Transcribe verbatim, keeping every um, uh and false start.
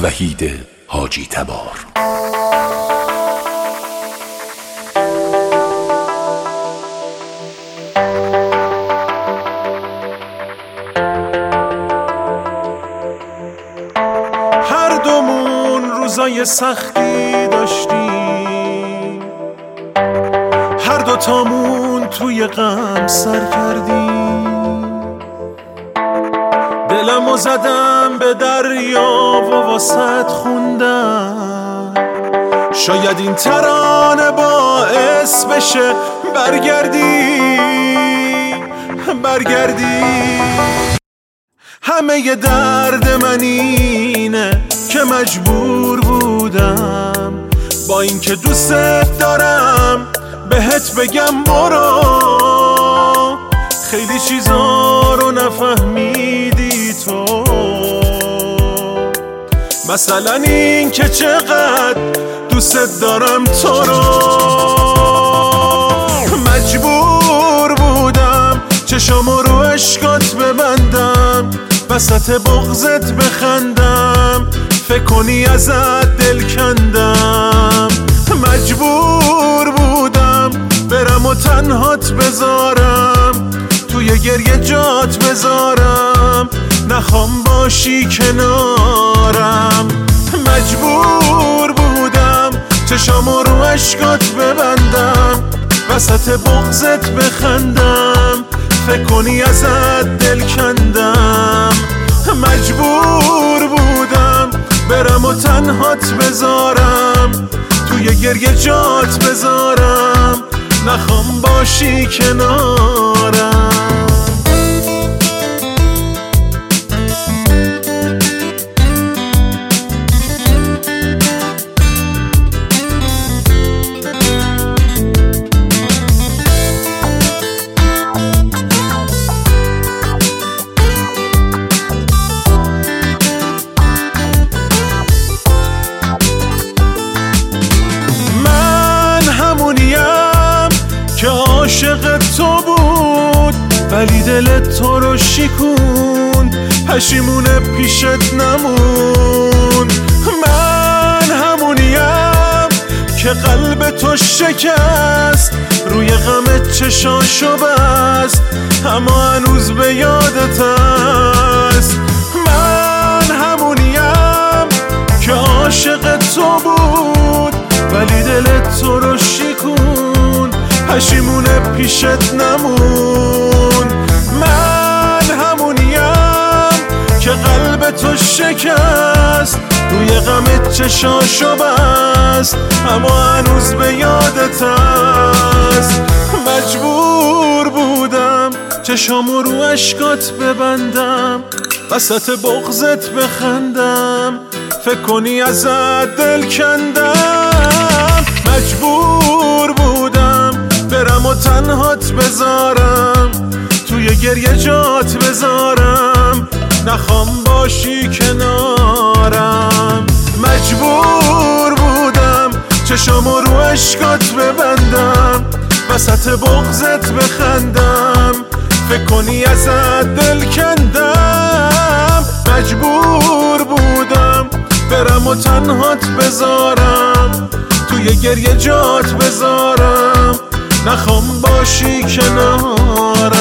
وحید حاجی تبار. هر دومون روزای سختی داشتیم، هر دوتامون توی غم سر کردیم. دلمو زدم به دریا و واسط خوندم، شاید این ترانه باعث بشه برگردی برگردی. همه ی درد من اینه که مجبور بودم با اینکه دوست دارم بهت بگم برو. خیلی چیزا رو نفهمیدی تو، مثلا این که چقدر دوست دارم تو رو. مجبور بودم چشامو رو عشقات ببندم، وسط بغضت بخندم، فکر کنی ازت دل کندم. مجبور بودم برم و تنهات بذارم، توی گریه جات بذارم، نخوام باشی کنارم. مجبور بودم چشامو رو عشقات ببندم، وسط بغضت بخندم، فکر کنی ازت دل کندم. مجبور بودم برم و تنهات بذارم، توی گریه جات بذارم، نخوام باشی کنارم. که عاشق تو بود ولی دلت تو رو شکوند، پشیمونه پیشت نموند. من همونیم که قلب تو شکست، روی غمت چشاشو بست، اما هنوز به یادت هست. من همونیم که عاشق تو بود ولی دلت تو رو شکوند، پشیمونه پیشت نمون. من همونیم که قلب تو شکست، روی غمت چشاشو بست، اما هنوز به یادت هست. مجبور بودم چشامو رو عشقات ببندم، وسط بغضت بخندم، فکر کنی ازت دل کندم. مجبور بودم برم و تنهات بذارم، توی گریه جات بذارم، نخوام باشی کنارم. مجبور بودم چشامو رو عشقات ببندم، وسط بغضت بخندم، فکر کنی ازت دل کندم. مجبور بودم برم و تنهات بذارم، توی گریه جات بذارم، نخوام باشی کنار.